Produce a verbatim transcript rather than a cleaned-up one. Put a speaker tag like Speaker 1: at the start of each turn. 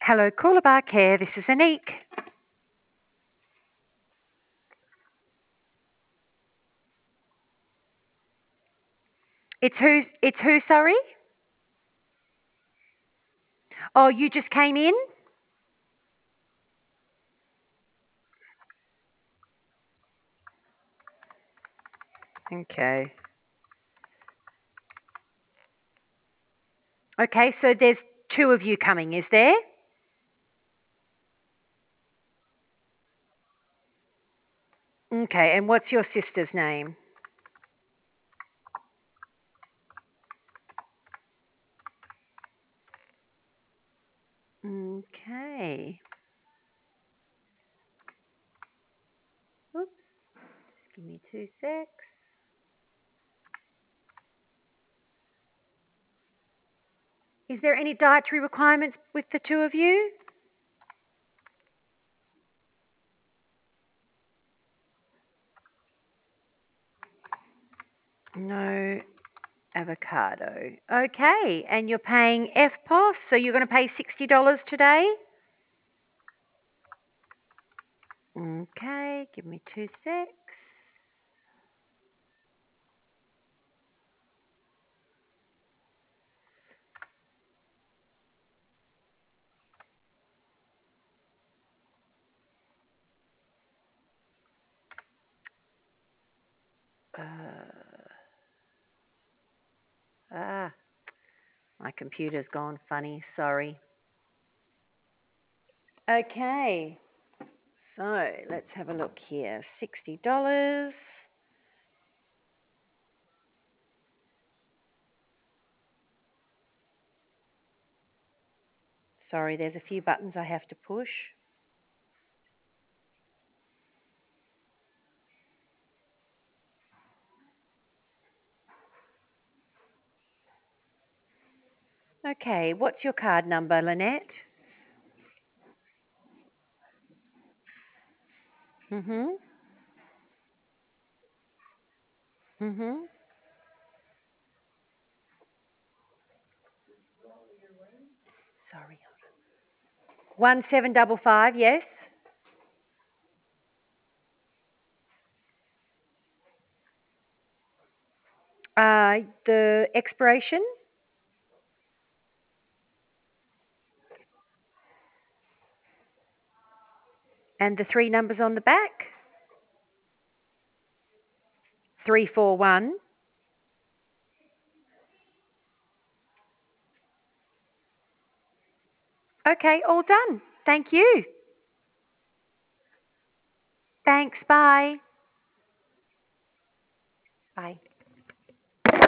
Speaker 1: Hello, Coolabah Care. This is Anique. It's who? It's who? Sorry. Oh, you just came in. Okay. Okay. So there's two of you coming, is there? Okay. And what's your sister's name? Okay. Oops. Just give me two secs. Is there any dietary requirements with the two of you? No avocado. Okay. And you're paying F P O S, so you're going to pay sixty dollars today? Okay. Give me two secs. Uh, ah, my computer's gone funny. Sorry. Okay. So let's have a look here. sixty dollars. Sorry, there's a few buttons I have to push. Okay, what's your card number, Lynette? Mm-hmm. Mm-hmm. Sorry. One seven double five, yes. Uh, the expiration and the three numbers on the back. Three four one. Okay, all done. Thank you. Thanks. Bye. Bye.